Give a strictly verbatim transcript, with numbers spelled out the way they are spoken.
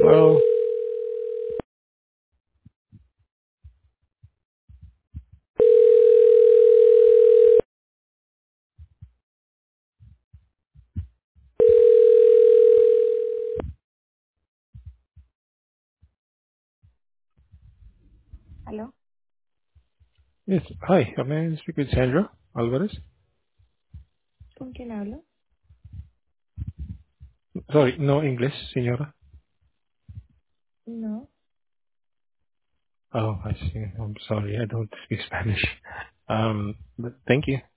Hello. Hello? Yes. Hi. May I speak with Sandra Alvarez? ¿Con quién hablo? Sorry, no English, señora. No. Oh, I see. I'm sorry. I don't speak Spanish. Um, but thank you.